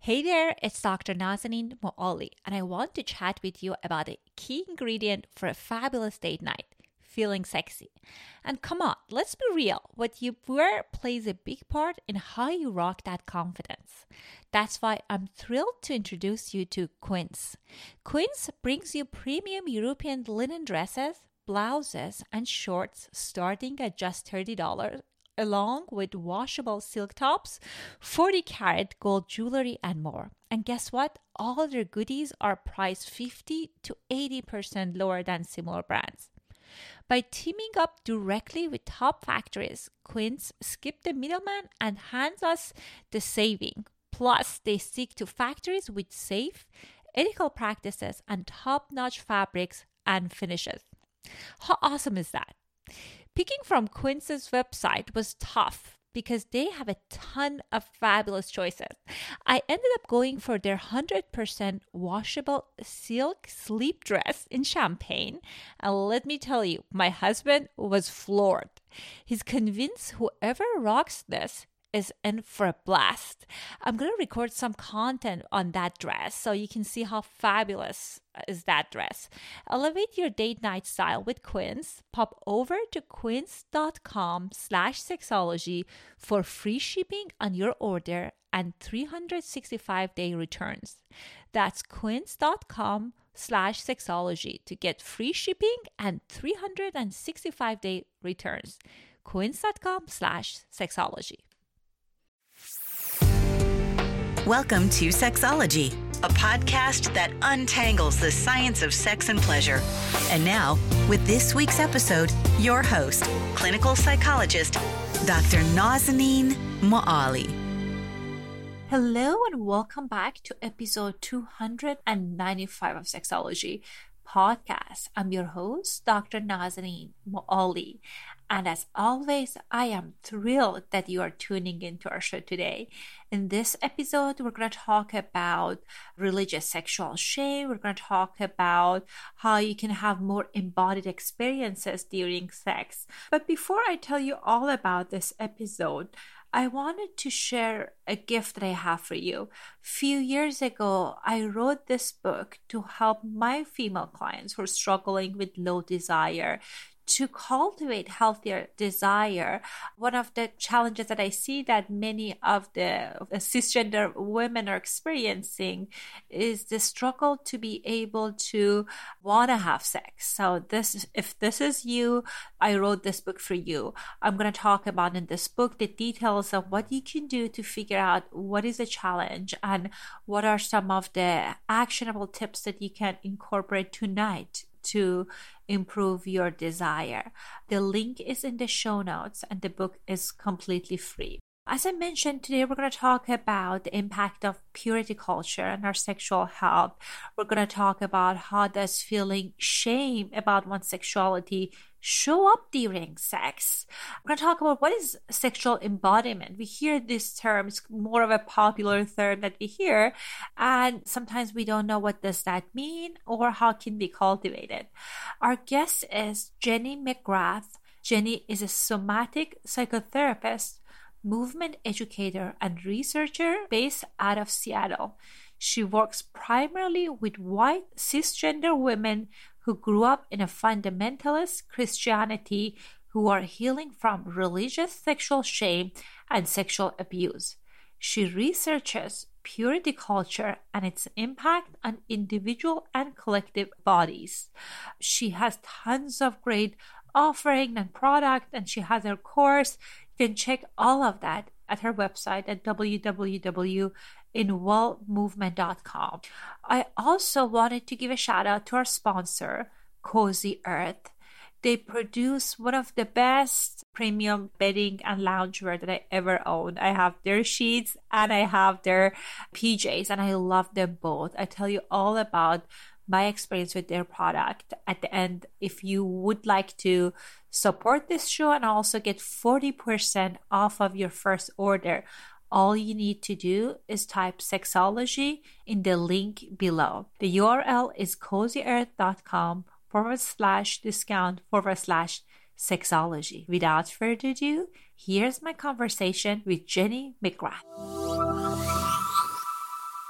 Hey there, it's Dr. Nazanin Moali, and I want to chat with you about a key ingredient for a fabulous date night, feeling sexy. And come on, let's be real, what you wear plays a big part in how you rock that confidence. That's why I'm thrilled to introduce you to Quince. Quince brings you premium European linen dresses, blouses, and shorts starting at just $30, along with washable silk tops, 40-karat gold jewelry, and more. And guess what? All their goodies are priced 50 to 80% lower than similar brands. By teaming up directly with top factories, Quince skip the middleman and hands us the saving. Plus, they stick to factories with safe, ethical practices and top-notch fabrics and finishes. How awesome is that? Picking from Quince's website was tough because they have a ton of fabulous choices. I ended up going for their 100% washable silk sleep dress in champagne. And let me tell you, my husband was floored. He's convinced whoever rocks this is in for a blast. I'm going to record some content on that dress so you can see how fabulous is that dress. Elevate your date night style with Quince. Pop over to quince.com/sexology for free shipping on your order and 365-day returns. That's quince.com/sexology to get free shipping and 365-day returns. quince.com/sexology. Welcome to Sexology, a podcast that untangles the science of sex and pleasure. And now, with this week's episode, your host, clinical psychologist, Dr. Nazanin Moali. Hello and welcome back to episode 295 of Sexology Podcast. I'm your host, Dr. Nazanin Moali. And as always, I am thrilled that you are tuning into our show today. In this episode, we're going to talk about religious sexual shame. We're going to talk about how you can have more embodied experiences during sex. But before I tell you all about this episode, I wanted to share a gift that I have for you. A few years ago, I wrote this book to help my female clients who are struggling with low desire to cultivate healthier desire. One of the challenges that I see that many of the cisgender women are experiencing is the struggle to be able to want to have sex. So if this is you, I wrote this book for you. I'm going to talk about in this book the details of what you can do to figure out what is a challenge and what are some of the actionable tips that you can incorporate tonight to improve your desire. The link is in the show notes and the book is completely free. As I mentioned, today we're going to talk about the impact of purity culture and our sexual health. We're going to talk about how does feeling shame about one's sexuality show up during sex. We're going to talk about what is sexual embodiment. We hear this term, it's more of a popular term that we hear, and sometimes we don't know what does that mean or how it can be cultivated. Our guest is Jenny McGrath. Jenny is a somatic psychotherapist, movement educator, and researcher based out of Seattle. She works primarily with white cisgender women who grew up in a fundamentalist Christianity who are healing from religious sexual shame and sexual abuse. She researches purity culture and its impact on individual and collective bodies. She has tons of great offering and product, and she has her course. You can check all of that at her website at www.inwellmovement.com. I also wanted to give a shout out to our sponsor, Cozy Earth. They produce one of the best premium bedding and loungewear that I ever owned. I have their sheets and I have their PJs, and I love them both. I tell you all about my experience with their product at the end. If you would like to support this show and also get 40% off of your first order, all you need to do is type Sexology in the link below. The URL is cozyearth.com/discount/Sexology. Without further ado, here's my conversation with Jenny McGrath.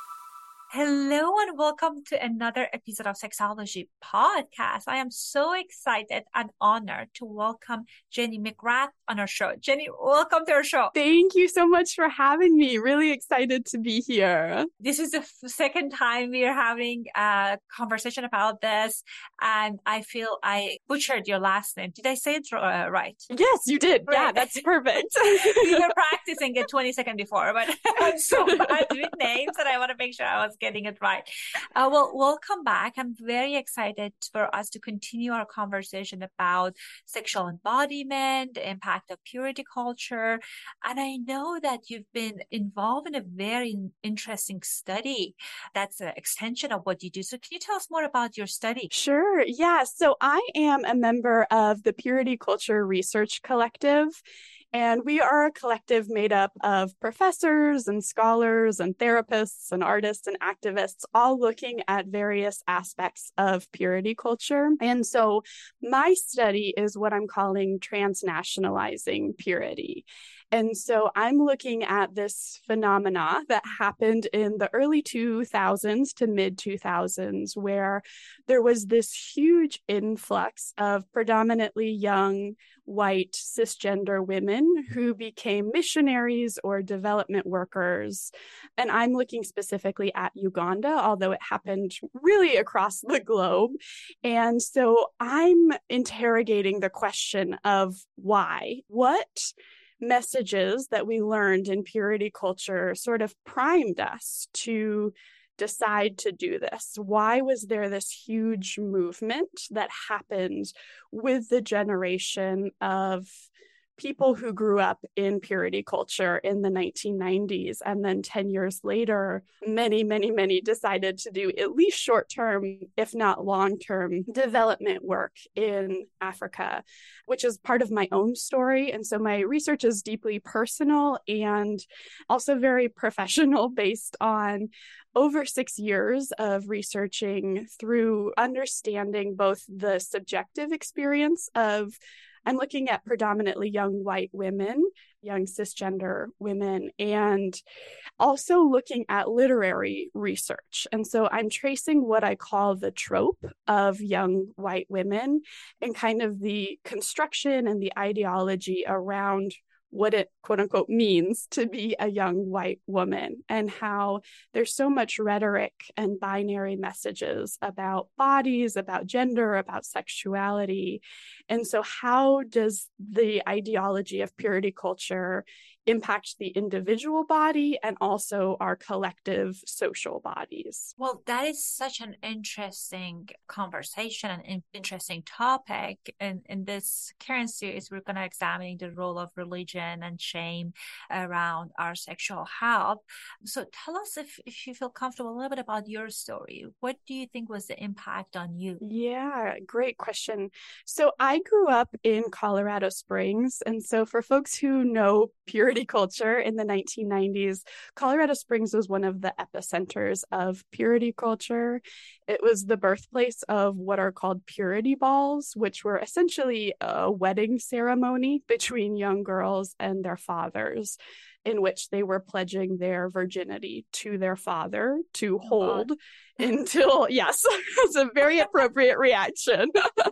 Hello and welcome to another episode of Sexology Podcast. I am so excited and honored to welcome Jenny McGrath on our show. Jenny, welcome to our show. Thank you so much for having me. Really excited to be here. This is the second time we are having a conversation about this, and I feel I butchered your last name. Did I say it right? Yes, you did. Right. Yeah, that's perfect. We were practicing it 20 seconds before, but I'm so bad with names and I want to make sure I was getting it right. Well, welcome back. I'm very excited for us to continue our conversation about sexual embodiment, the impact of purity culture. And I know that you've been involved in a very interesting study that's an extension of what you do. So can you tell us more about your study? Sure. Yeah. So I am a member of the Purity Culture Research Collective. And we are a collective made up of professors and scholars and therapists and artists and activists, all looking at various aspects of purity culture. And so my study is what I'm calling transnationalizing purity. And so I'm looking at this phenomena that happened in the early 2000s to mid 2000s, where there was this huge influx of predominantly young, white, cisgender women who became missionaries or development workers. And I'm looking specifically at Uganda, although it happened really across the globe. And so I'm interrogating the question of why. What messages that we learned in purity culture sort of primed us to decide to do this? Why was there this huge movement that happened with the generation of people who grew up in purity culture in the 1990s? And then 10 years later, many decided to do at least short-term, if not long-term, development work in Africa, which is part of my own story. And so my research is deeply personal and also very professional, based on over 6 years of researching through understanding both the subjective experience of, I'm looking at predominantly young white women, young cisgender women, and also looking at literary research. And so I'm tracing what I call the trope of young white women and kind of the construction and the ideology around what it, quote unquote, means to be a young white woman, and how there's so much rhetoric and binary messages about bodies, about gender, about sexuality. And so how does the ideology of purity culture impact the individual body and also our collective social bodies? Well, that is such an interesting conversation and interesting topic. And in this current series, we're going to examine the role of religion and shame around our sexual health. So tell us, if you feel comfortable, a little bit about your story. What do you think was the impact on you? Yeah, great question. So I grew up in Colorado Springs. And so for folks who know purity culture in the 1990s, Colorado Springs was one of the epicenters of purity culture. It was the birthplace of what are called purity balls, which were essentially a wedding ceremony between young girls and their fathers, in which they were pledging their virginity to their father to hold until, yes, it's a very appropriate reaction.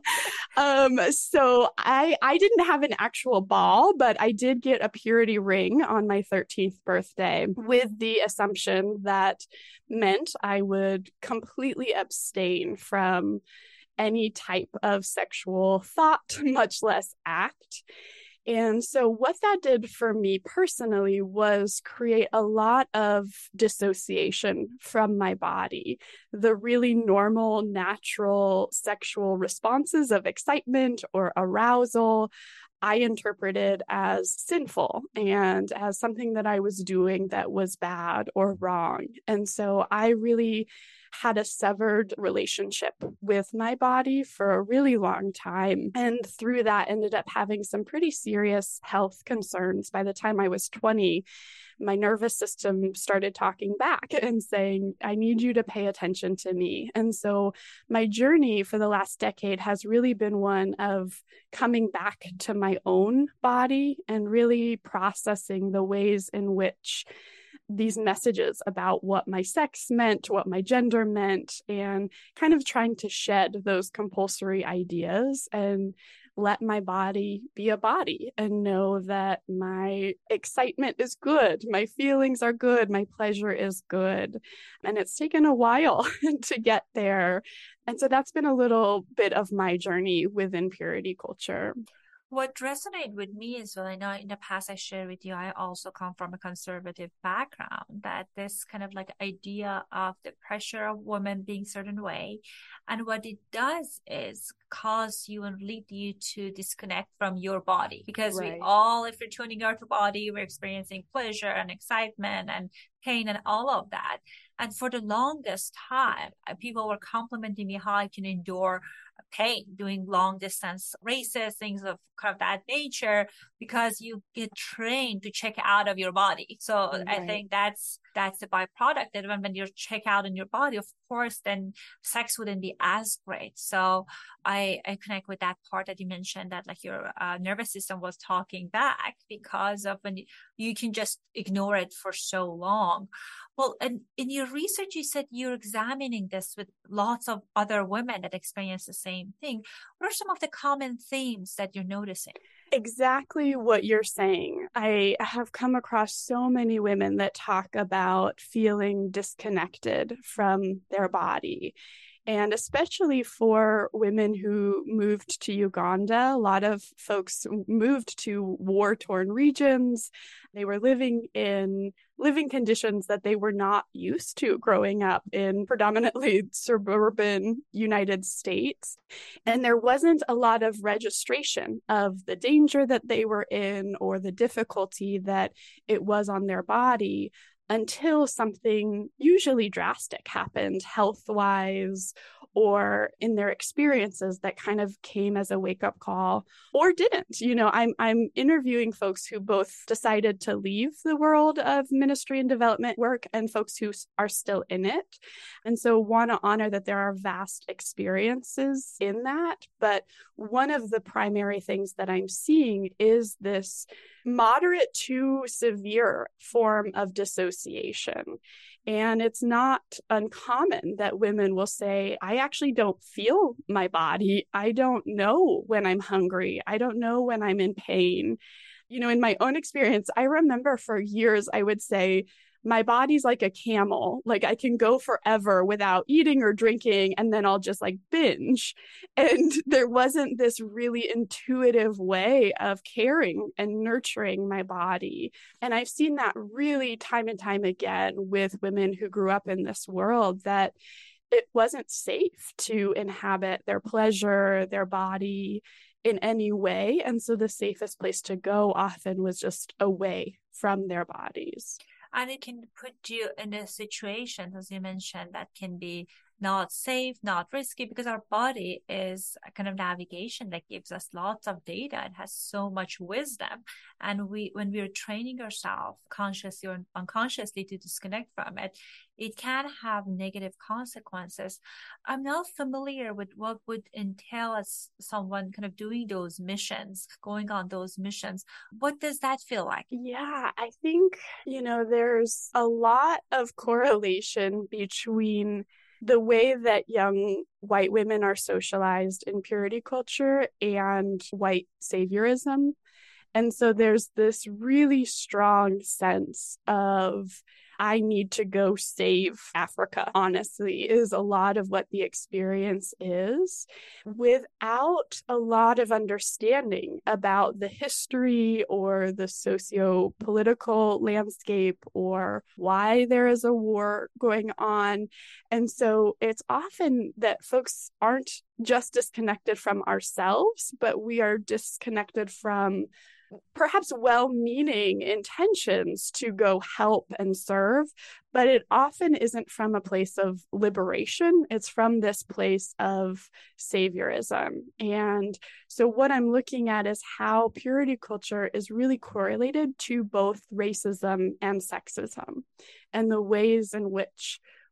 So I didn't have an actual ball, but I did get a purity ring on my 13th birthday with the assumption that meant I would completely abstain from any type of sexual thought, much less act. And so what that did for me personally was create a lot of dissociation from my body. The really normal, natural sexual responses of excitement or arousal, I interpreted as sinful and as something that I was doing that was bad or wrong. And so I really had a severed relationship with my body for a really long time. And through that, ended up having some pretty serious health concerns. By the time I was 20, my nervous system started talking back and saying, I need you to pay attention to me. And so my journey for the last decade has really been one of coming back to my own body and really processing the ways in which these messages about what my sex meant, what my gender meant, and kind of trying to shed those compulsory ideas and let my body be a body and know that my excitement is good, my feelings are good, my pleasure is good. And it's taken a while to get there. And so that's been a little bit of my journey within purity culture. What resonated with me is, well, I know in the past I shared with you, I also come from a conservative background, that this kind of like idea of the pressure of women being certain way. And what it does is cause you and lead you to disconnect from your body, because we all, if we're tuning our body, we're experiencing pleasure and excitement and pain and all of that. And for the longest time, people were complimenting me how I can endure pain doing long distance races, things of kind of that nature, because you get trained to check out of your body. So I think that's the byproduct, that when you check out in your body, of course, then sex wouldn't be as great. So I connect with that part that you mentioned, that like your nervous system was talking back because of when you can just ignore it for so long. Well, and in your research, you said you're examining this with lots of other women that experience the same thing. What are some of the common themes that you're noticing? Exactly what you're saying. I have come across so many women that talk about feeling disconnected from their body. And especially for women who moved to Uganda, a lot of folks moved to war-torn regions. They were living in living conditions that they were not used to growing up in predominantly suburban United States. And there wasn't a lot of registration of the danger that they were in or the difficulty that it was on their body until something usually drastic happened health-wise or in their experiences that kind of came as a wake-up call or didn't. You know, I'm interviewing folks who both decided to leave the world of ministry and development work and folks who are still in it. And so want to honor that there are vast experiences in that. But one of the primary things that I'm seeing is this moderate to severe form of dissociation. And it's not uncommon that women will say, I actually don't feel my body. I don't know when I'm hungry. I don't know when I'm in pain. You know, in my own experience, I remember for years, I would say, my body's like a camel. Like I can go forever without eating or drinking, and then I'll just like binge. And there wasn't this really intuitive way of caring and nurturing my body. And I've seen that really time and time again with women who grew up in this world, that it wasn't safe to inhabit their pleasure, their body in any way. And so the safest place to go often was just away from their bodies. And it can put you in a situation, as you mentioned, that can be not safe, not risky, because our body is a kind of navigation that gives us lots of data and has so much wisdom. And when we're training ourselves consciously or unconsciously to disconnect from it, it can have negative consequences. I'm not familiar with what would entail as someone kind of doing those missions, going on those missions. What does that feel like? Yeah, I think, you know, there's a lot of correlation between the way that young white women are socialized in purity culture and white saviorism. And so there's this really strong sense of, I need to go save Africa, honestly, is a lot of what the experience is, without a lot of understanding about the history or the socio-political landscape or why there is a war going on. And so it's often that folks aren't just disconnected from ourselves, but we are disconnected from perhaps well-meaning intentions to go help and serve, but it often isn't from a place of liberation. It's from this place of saviorism. And so what I'm looking at is how purity culture is really correlated to both racism and sexism, and the ways in which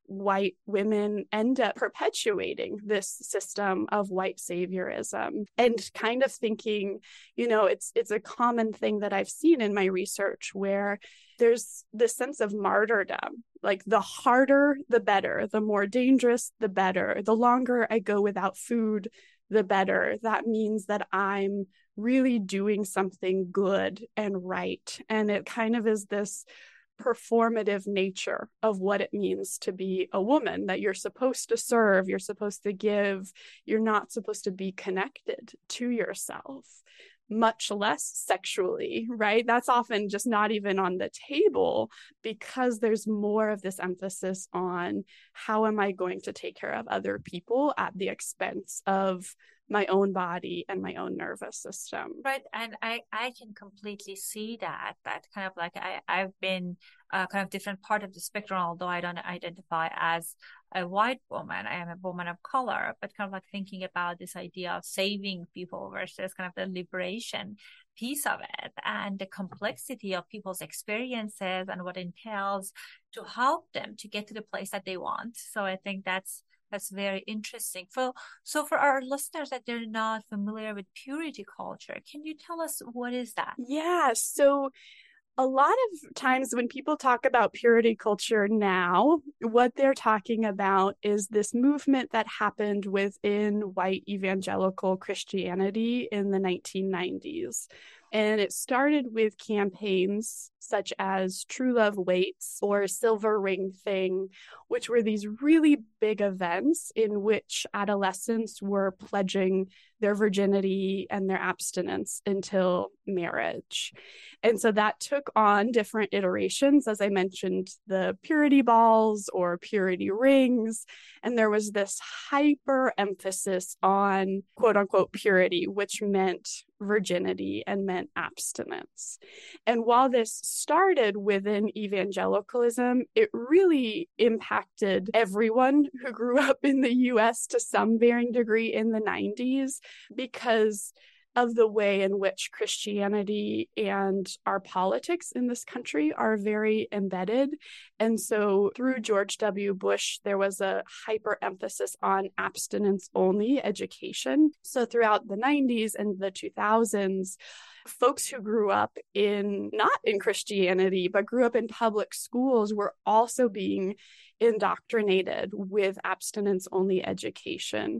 white women end up perpetuating this system of white saviorism and kind of thinking, it's a common thing that I've seen in my research where there's this sense of martyrdom, like the harder, the better, the more dangerous, the better, the longer I go without food, the better. That means that I'm really doing something good and right. And it kind of is this performative nature of what it means to be a woman, that you're supposed to serve, you're supposed to give, you're not supposed to be connected to yourself, much less sexually, right? That's often just not even on the table because there's more of this emphasis on how am I going to take care of other people at the expense of my own body and my own nervous system. Right. And I can completely see that kind of like I've been kind of different part of the spectrum, although I don't identify as a white woman. I am a woman of color, but kind of like thinking about this idea of saving people versus kind of the liberation piece of it and the complexity of people's experiences and what it entails to help them to get to the place that they want. So I think that's very interesting. So for our listeners that they're not familiar with purity culture, can you tell us what is that? Yeah, so a lot of times when people talk about purity culture now, what they're talking about is this movement that happened within white evangelical Christianity in the 1990s. And it started with campaigns such as True Love Waits or Silver Ring Thing, which were these really big events in which adolescents were pledging their virginity and their abstinence until marriage. And so that took on different iterations, as I mentioned, the purity balls or purity rings. And there was this hyper emphasis on quote unquote purity, which meant virginity and meant abstinence. And while this started within evangelicalism, it really impacted everyone who grew up in the US to some varying degree in the 90s because of the way in which Christianity and our politics in this country are very embedded. And so through George W. Bush, there was a hyper emphasis on abstinence only education. So throughout the 90s and the 2000s, folks who grew up not in Christianity, but grew up in public schools were also being indoctrinated with abstinence only education.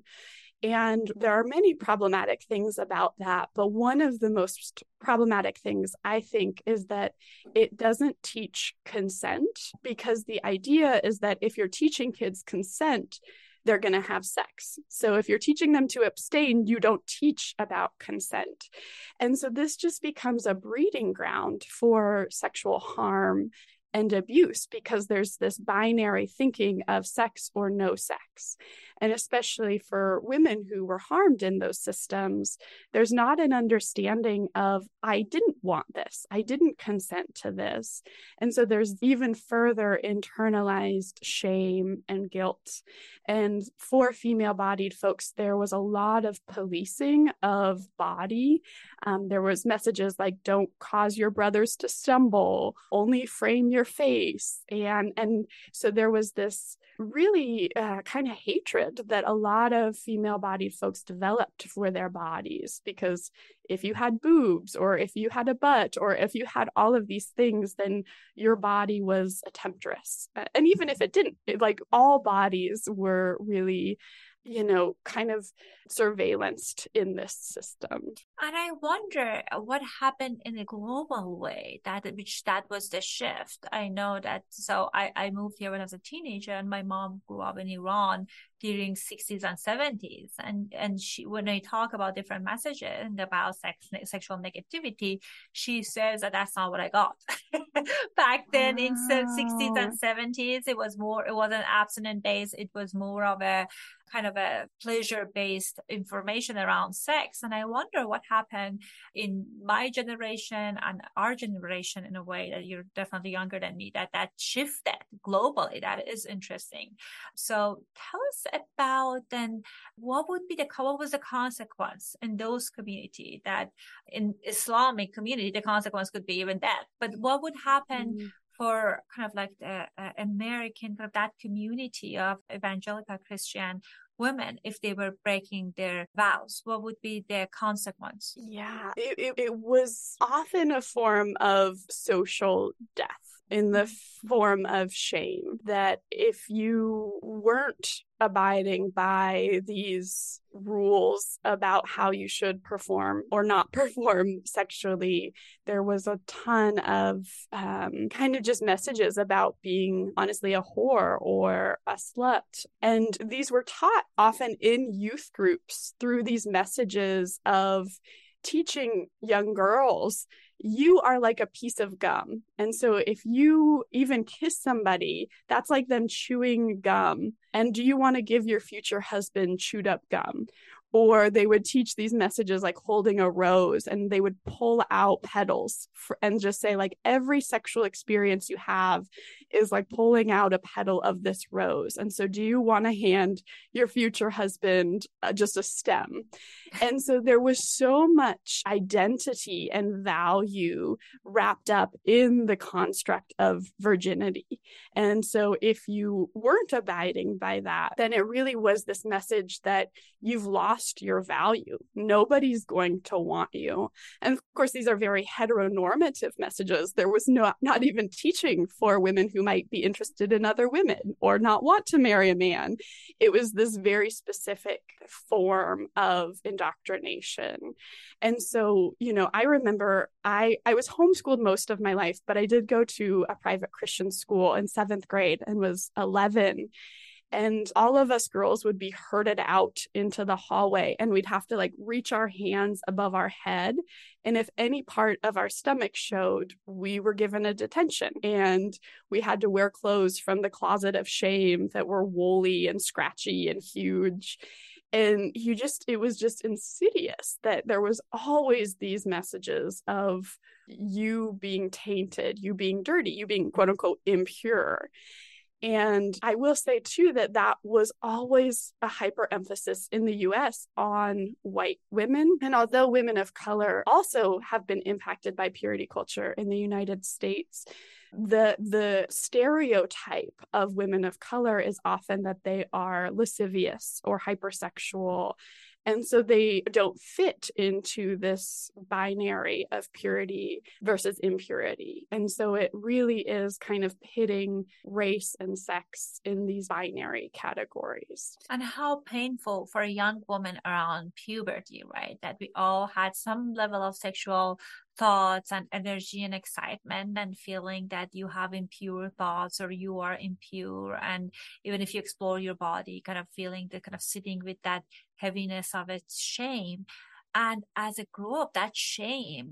And there are many problematic things about that. But one of the most problematic things, I think, is that it doesn't teach consent, because the idea is that if you're teaching kids consent, they're going to have sex. So if you're teaching them to abstain, you don't teach about consent. And so this just becomes a breeding ground for sexual harm and abuse, because there's this binary thinking of sex or no sex. And especially for women who were harmed in those systems, there's not an understanding of, I didn't want this, I didn't consent to this. And so there's even further internalized shame and guilt. And for female-bodied folks, there was a lot of policing of body. There was messages like, don't cause your brothers to stumble, only frame your face. And so there was this really kind of hatred that a lot of female-bodied folks developed for their bodies, because if you had boobs or if you had a butt or if you had all of these things, then your body was a temptress. And even if it didn't, like all bodies were really, kind of surveillanced in this system. And I wonder what happened in a global way that was the shift. I know that, so I moved here when I was a teenager, and my mom grew up in Iran during 60s and 70s. And she, when I talk about different messages about sexual negativity, she says that that's not what I got. Back then in the 60s and 70s, it wasn't abstinent based. It was more of a kind of a pleasure-based information around sex. And I wonder what happened in my generation and our generation, in a way that you're definitely younger than me, that shifted globally. That is interesting. So tell us about then what was the consequence in those communities, that in Islamic community, the consequence could be even death. But what would happen for kind of like the American, kind of that community of evangelical Christian women, if they were breaking their vows? What would be the consequence? Yeah, it was often a form of social death in the form of shame, that if you weren't abiding by these rules about how you should perform or not perform sexually, there was a ton of kind of just messages about being honestly a whore or a slut. And these were taught often in youth groups through these messages of teaching young girls, you are like a piece of gum. And so if you even kiss somebody, that's like them chewing gum. And do you want to give your future husband chewed up gum? Or they would teach these messages like holding a rose, and they would pull out petals and just say, like, every sexual experience you have is like pulling out a petal of this rose. And so do you want to hand your future husband just a stem? And so there was so much identity and value wrapped up in the construct of virginity. And so if you weren't abiding by that, then it really was this message that you've lost your value. Nobody's going to want you. And of course, these are very heteronormative messages. There was not even teaching for women who might be interested in other women or not want to marry a man. It was this very specific form of indoctrination. And so, I remember I was homeschooled most of my life, but I did go to a private Christian school in 7th grade and was 11. And all of us girls would be herded out into the hallway, and we'd have to like reach our hands above our head. And if any part of our stomach showed, we were given a detention, and we had to wear clothes from the closet of shame that were woolly and scratchy and huge. And it was just insidious that there was always these messages of you being tainted, you being dirty, you being quote unquote impure. And I will say, too, that was always a hyperemphasis in the U.S. on white women. And although women of color also have been impacted by purity culture in the United States, the stereotype of women of color is often that they are lascivious or hypersexual. And so they don't fit into this binary of purity versus impurity. And so it really is kind of pitting race and sex in these binary categories. And how painful for a young woman around puberty, right? That we all had some level of sexual thoughts and energy and excitement, and feeling that you have impure thoughts or you are impure. And even if you explore your body, kind of feeling the kind of sitting with that heaviness of its shame. And as a grown up, that shame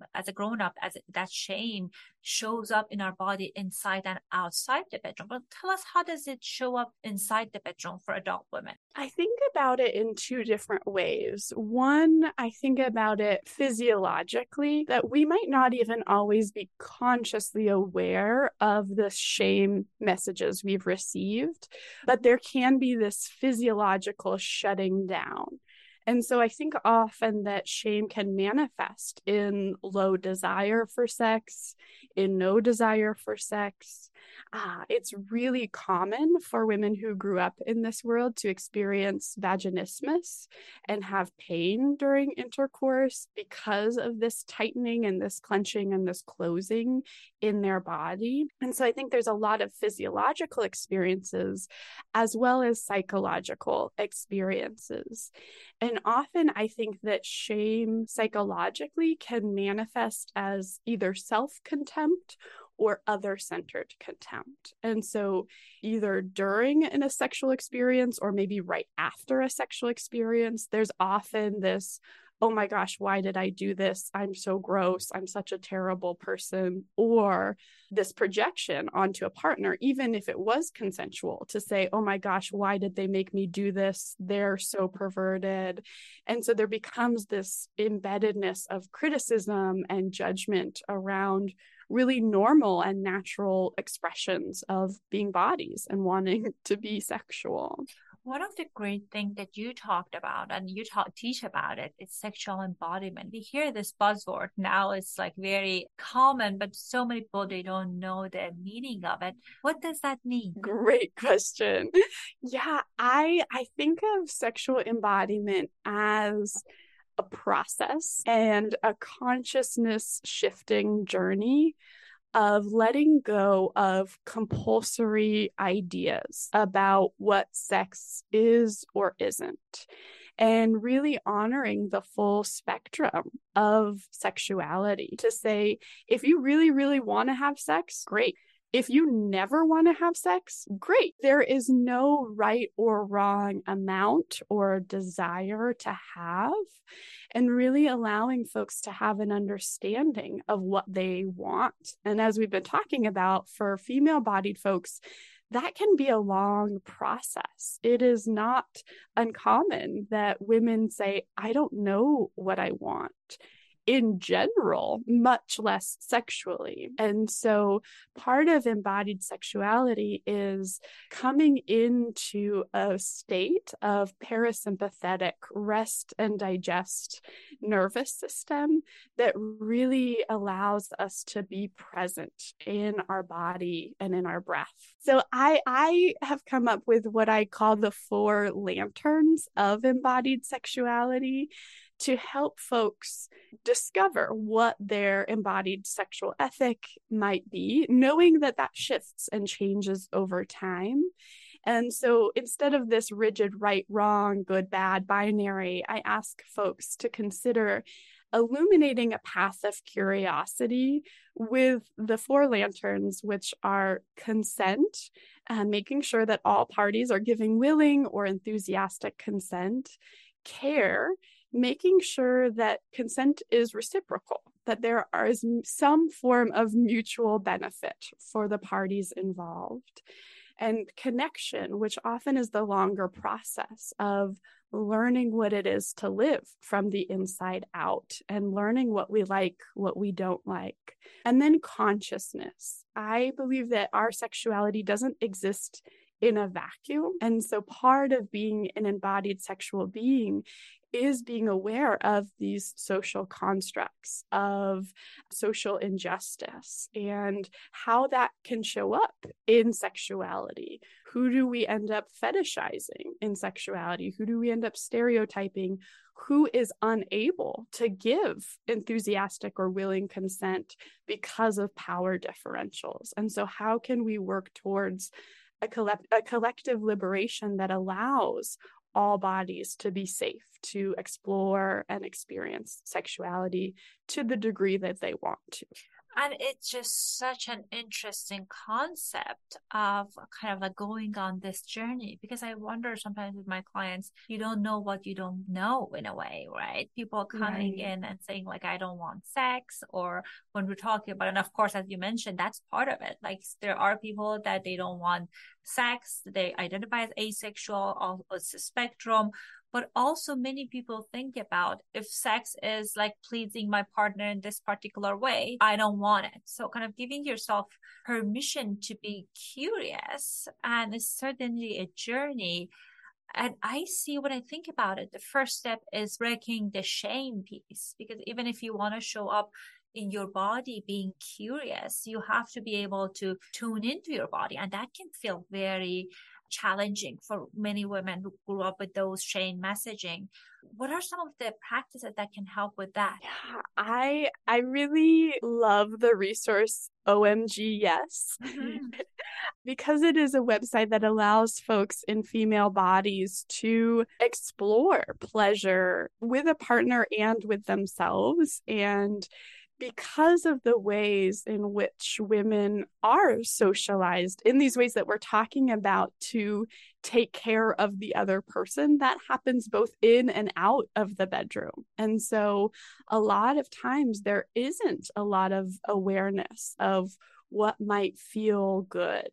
shows up in our body inside and outside the bedroom. But tell us, how does it show up inside the bedroom for adult women? I think about it in two different ways. One, I think about it physiologically, that we might not even always be consciously aware of the shame messages we've received, but there can be this physiological shutting down. And so I think often that shame can manifest in low desire for sex, in no desire for sex. It's really common for women who grew up in this world to experience vaginismus and have pain during intercourse because of this tightening and this clenching and this closing in their body. And so I think there's a lot of physiological experiences as well as psychological experiences. And often I think that shame psychologically can manifest as either self-contempt or other-centered contempt. And so either during a sexual experience or maybe right after a sexual experience, there's often this, oh my gosh, why did I do this? I'm so gross. I'm such a terrible person. Or this projection onto a partner, even if it was consensual, to say, oh my gosh, why did they make me do this? They're so perverted. And so there becomes this embeddedness of criticism and judgment around really normal and natural expressions of being bodies and wanting to be sexual. One of the great things that you talked about and you teach about it is sexual embodiment. We hear this buzzword now, it's like very common, but so many people, they don't know the meaning of it. What does that mean? Great question. Yeah, I think of sexual embodiment as a process and a consciousness shifting journey of letting go of compulsory ideas about what sex is or isn't, and really honoring the full spectrum of sexuality to say, if you really, really want to have sex, great. If you never want to have sex, great. There is no right or wrong amount or desire to have, and really allowing folks to have an understanding of what they want. And as we've been talking about, for female-bodied folks, that can be a long process. It is not uncommon that women say, I don't know what I want in general, much less sexually. And so part of embodied sexuality is coming into a state of parasympathetic rest and digest nervous system that really allows us to be present in our body and in our breath. So I have come up with what I call the 4 lanterns of embodied sexuality to help folks discover what their embodied sexual ethic might be, knowing that that shifts and changes over time. And so instead of this rigid right, wrong, good, bad binary, I ask folks to consider illuminating a path of curiosity with the 4 lanterns, which are consent, making sure that all parties are giving willing or enthusiastic consent, care, making sure that consent is reciprocal, that there is some form of mutual benefit for the parties involved, and connection, which often is the longer process of learning what it is to live from the inside out and learning what we like, what we don't like. And then consciousness. I believe that our sexuality doesn't exist in a vacuum. And so part of being an embodied sexual being is being aware of these social constructs of social injustice and how that can show up in sexuality. Who do we end up fetishizing in sexuality? Who do we end up stereotyping? Who is unable to give enthusiastic or willing consent because of power differentials? And so how can we work towards a collective liberation that allows all bodies to be safe to explore and experience sexuality to the degree that they want to? And it's just such an interesting concept of kind of like going on this journey, because I wonder sometimes with my clients, you don't know what you don't know in a way, right? People coming in and saying like, I don't want sex, or when we're talking about, and of course, as you mentioned, that's part of it. Like there are people that they don't want sex, they identify as asexual, or it's a spectrum. But also many people think about, if sex is like pleasing my partner in this particular way, I don't want it. So kind of giving yourself permission to be curious, and it's certainly a journey. And I see, when I think about it, the first step is breaking the shame piece, because even if you want to show up in your body being curious, you have to be able to tune into your body. And that can feel very challenging for many women who grew up with those shame messaging. What are some of the practices that can help with that? Yeah, I really love the resource OMG Yes, because it is a website that allows folks in female bodies to explore pleasure with a partner and with themselves. And because of the ways in which women are socialized in these ways that we're talking about to take care of the other person, that happens both in and out of the bedroom. And so a lot of times there isn't a lot of awareness of what might feel good,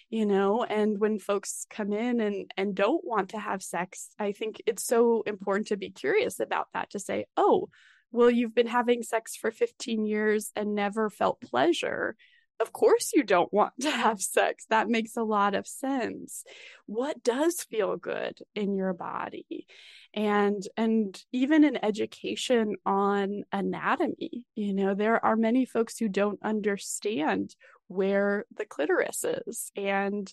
and when folks come in and don't want to have sex, I think it's so important to be curious about that, to say, oh, well, you've been having sex for 15 years and never felt pleasure. of course you don't want to have sex. That makes a lot of sense. What does feel good in your body? And even in education on anatomy, there are many folks who don't understand where the clitoris is, and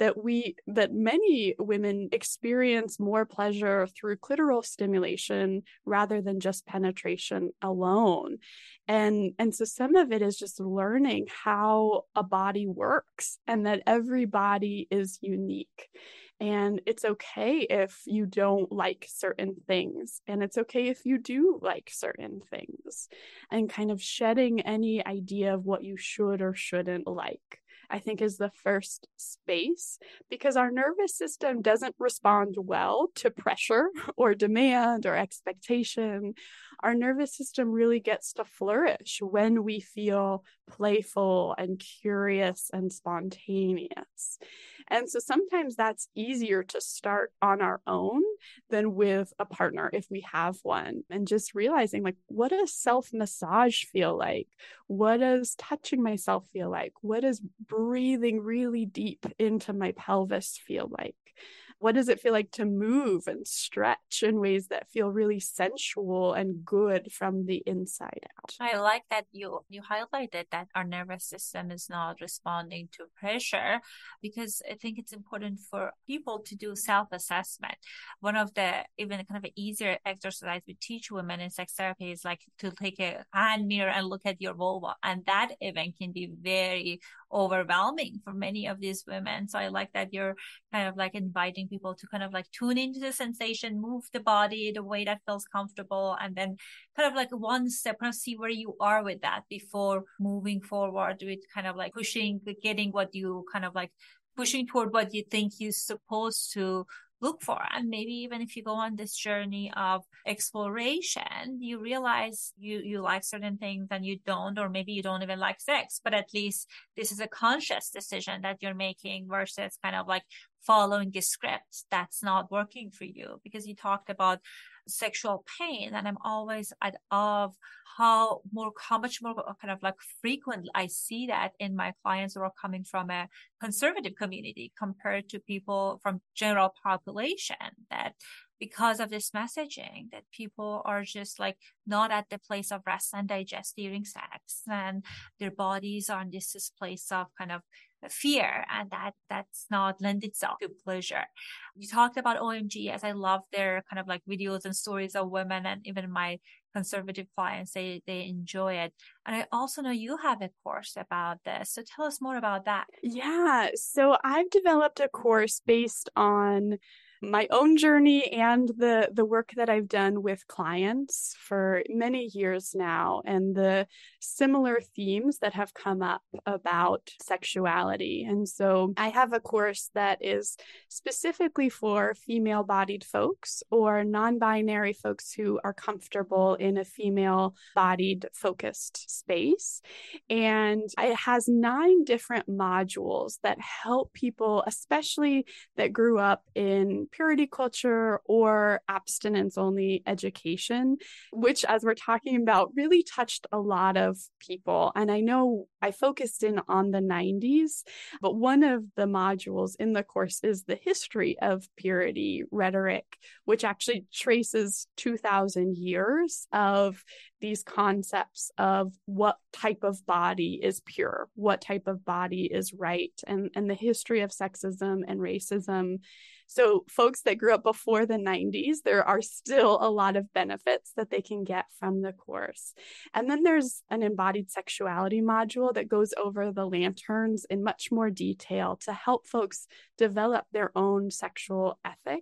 that many women experience more pleasure through clitoral stimulation rather than just penetration alone. And so some of it is just learning how a body works, and that every body is unique. And it's okay if you don't like certain things, and it's okay if you do like certain things, and kind of shedding any idea of what you should or shouldn't like, I think, is the first space, because our nervous system doesn't respond well to pressure or demand or expectation. Our nervous system really gets to flourish when we feel playful and curious and spontaneous. And so sometimes that's easier to start on our own than with a partner if we have one. And just realizing, like, what does self-massage feel like? What does touching myself feel like? What does breathing really deep into my pelvis feel like? What does it feel like to move and stretch in ways that feel really sensual and good from the inside out? I like that you highlighted that our nervous system is not responding to pressure, because I think it's important for people to do self-assessment. One of the even kind of easier exercise we teach women in sex therapy is like to take a hand mirror and look at your vulva. And that even can be very overwhelming for many of these women. So I like that you're kind of like inviting people to kind of like tune into the sensation, move the body the way that feels comfortable, and then kind of like one step, kind of see where you are with that before moving forward with kind of like getting what you kind of like pushing toward what you think you're supposed to look for. And maybe even if you go on this journey of exploration, you realize you like certain things and you don't, or maybe you don't even like sex, but at least this is a conscious decision that you're making versus kind of like following a script that's not working for you. Because you talked about sexual pain, and I'm always at awe of how much more kind of like frequently I see that in my clients who are coming from a conservative community compared to people from general population, that because of this messaging that people are just like not at the place of rest and digest during sex, and their bodies are in this place of kind of fear, and that's not lend itself to pleasure. You talked about OMG, as I love their kind of like videos and stories of women, and even my conservative clients, they enjoy it. And I also know you have a course about this. So tell us more about that. Yeah. So I've developed a course based on my own journey and the work that I've done with clients for many years now, and the similar themes that have come up about sexuality. And so I have a course that is specifically for female-bodied folks or non-binary folks who are comfortable in a female-bodied focused space. And it has 9 different modules that help people, especially that grew up in purity culture or abstinence-only education, which, as we're talking about, really touched a lot of people. And I know I focused in on the 90s, but one of the modules in the course is the history of purity rhetoric, which actually traces 2,000 years of these concepts of what type of body is pure, what type of body is right, and the history of sexism and racism. So folks that grew up before the 90s, there are still a lot of benefits that they can get from the course. And then there's an embodied sexuality module that goes over the lanterns in much more detail to help folks develop their own sexual ethic,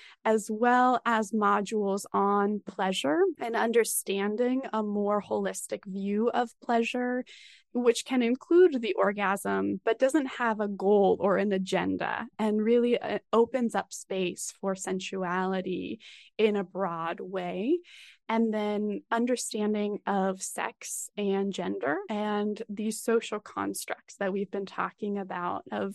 as well as modules on pleasure and understanding a more holistic view of pleasure, which can include the orgasm, but doesn't have a goal or an agenda, and really opens up space for sensuality in a broad way. And then understanding of sex and gender and these social constructs that we've been talking about, of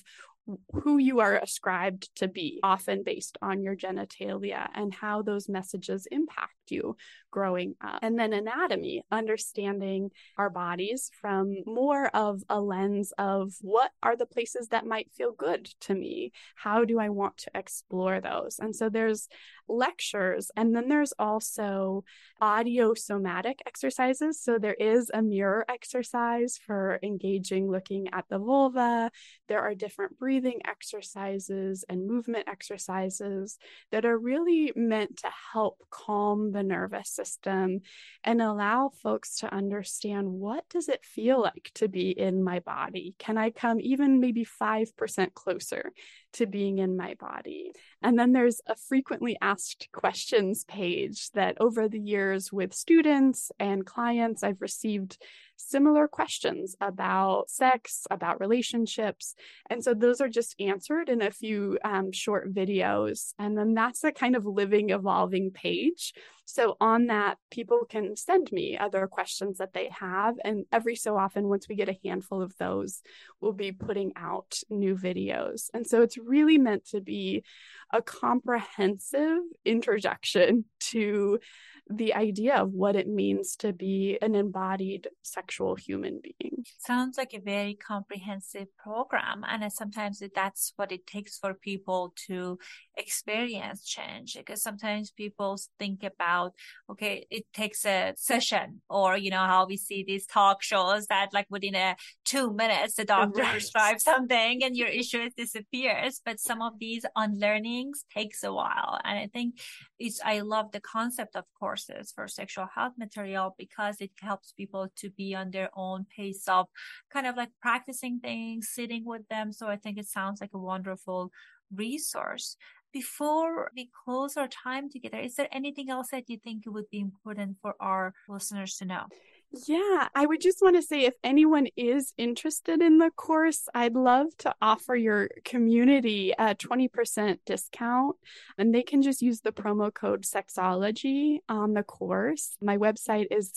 who you are ascribed to be, often based on your genitalia and how those messages impact you growing up. And then anatomy, understanding our bodies from more of a lens of what are the places that might feel good to me? How do I want to explore those? And so there's lectures, and then there's also audiosomatic exercises. So there is a mirror exercise for engaging, looking at the vulva. There are different breathing exercises and movement exercises that are really meant to help calm the nervous system and allow folks to understand, what does it feel like to be in my body? Can I come even maybe 5% closer to being in my body? And then there's a frequently asked questions page that over the years with students and clients, I've received similar questions about sex, about relationships. And so those are just answered in a few short videos. And then that's a kind of living, evolving page. So on that, people can send me other questions that they have. And every so often, once we get a handful of those, we'll be putting out new videos. And so it's really meant to be a comprehensive interjection to the idea of what it means to be an embodied sexual human being. Sounds like a very comprehensive program. And sometimes that's what it takes for people to experience change, because sometimes people think about, okay, it takes a session, or, how we see these talk shows that like within 2 minutes, the doctor prescribes something and your issue disappears. But some of these unlearnings takes a while. And I think I love the concept of courses for sexual health material, because it helps people to be on their own pace of kind of like practicing things, sitting with them. So I think it sounds like a wonderful resource. Before we close our time together, is there anything else that you think would be important for our listeners to know? Yeah, I would just want to say, if anyone is interested in the course, I'd love to offer your community a 20% discount, and they can just use the promo code SEXOLOGY on the course. My website is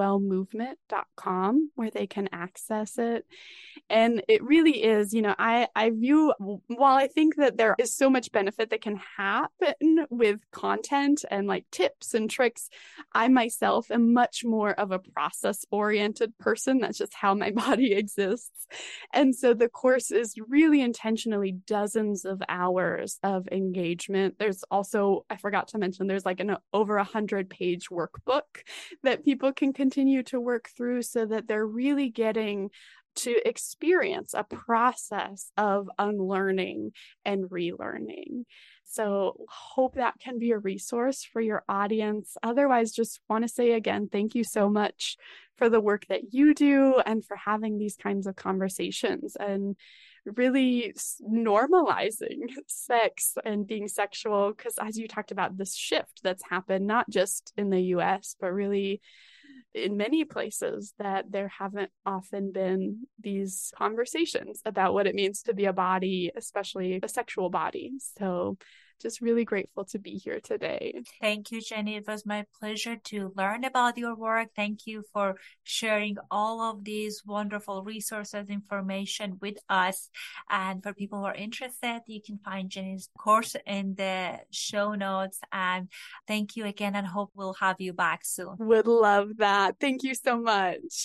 indwellmovement.com, where they can access it. And it really is, I view, while I think that there is so much benefit that can happen with content and like tips and tricks, I myself am much more of a process-oriented person. That's just how my body exists. And so the course is really intentionally dozens of hours of engagement. There's also, I forgot to mention, there's like an over 100-page workbook that people can continue to work through, so that they're really getting to experience a process of unlearning and relearning. So hope that can be a resource for your audience. Otherwise, just want to say again, thank you so much for the work that you do and for having these kinds of conversations and really normalizing sex and being sexual. Because as you talked about, this shift that's happened, not just in the US, but really in many places, that there haven't often been these conversations about what it means to be a body, especially a sexual body. So just really grateful to be here today. Thank you, Jenny. It was my pleasure to learn about your work. Thank you for sharing all of these wonderful resources, information with us. And for people who are interested, you can find Jenny's course in the show notes. And thank you again, and hope we'll have you back soon. Would love that. Thank you so much.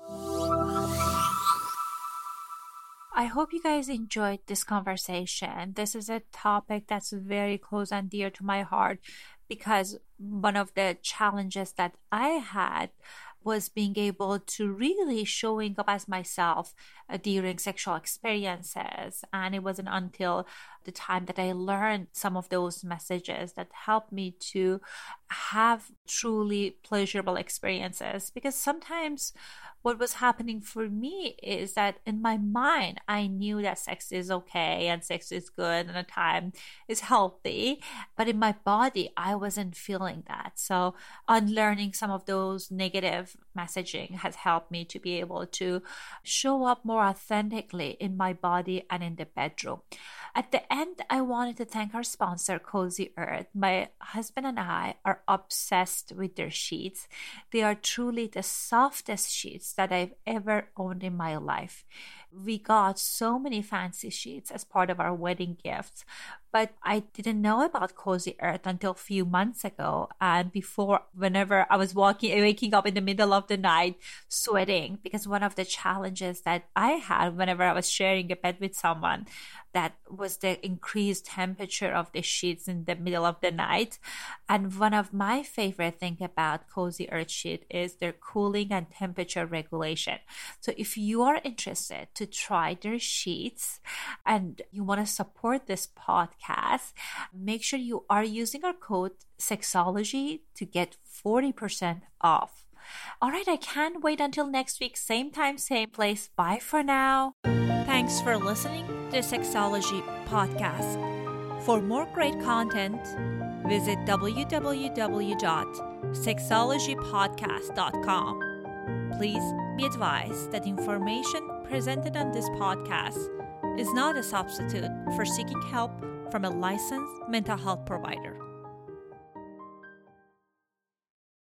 I hope you guys enjoyed this conversation. This is a topic that's very close and dear to my heart, because one of the challenges that I had was being able to really showing up as myself during sexual experiences. And it wasn't until the time that I learned some of those messages that helped me to have truly pleasurable experiences. Because sometimes what was happening for me is that in my mind, I knew that sex is okay and sex is good and the time is healthy. But in my body, I wasn't feeling that. So unlearning some of those negative messaging has helped me to be able to show up more authentically in my body and in the bedroom. At the end, I wanted to thank our sponsor, Cozy Earth. My husband and I are obsessed with their sheets. They are truly the softest sheets that I've ever owned in my life. We got so many fancy sheets as part of our wedding gifts, but I didn't know about Cozy Earth until a few months ago. And before, whenever I was waking up in the middle of the night, sweating, because one of the challenges that I had whenever I was sharing a bed with someone, that was the increased temperature of the sheets in the middle of the night. And one of my favorite things about Cozy Earth sheet is their cooling and temperature regulation. So if you are interested to try their sheets and you want to support this podcast, make sure you are using our code Sexology to get 40% off. All right, I can't wait until next week. Same time, same place. Bye for now. Thanks for listening to the Sexology podcast. For more great content, visit www.sexologypodcast.com. Please be advised that information presented on this podcast is not a substitute for seeking help from a licensed mental health provider.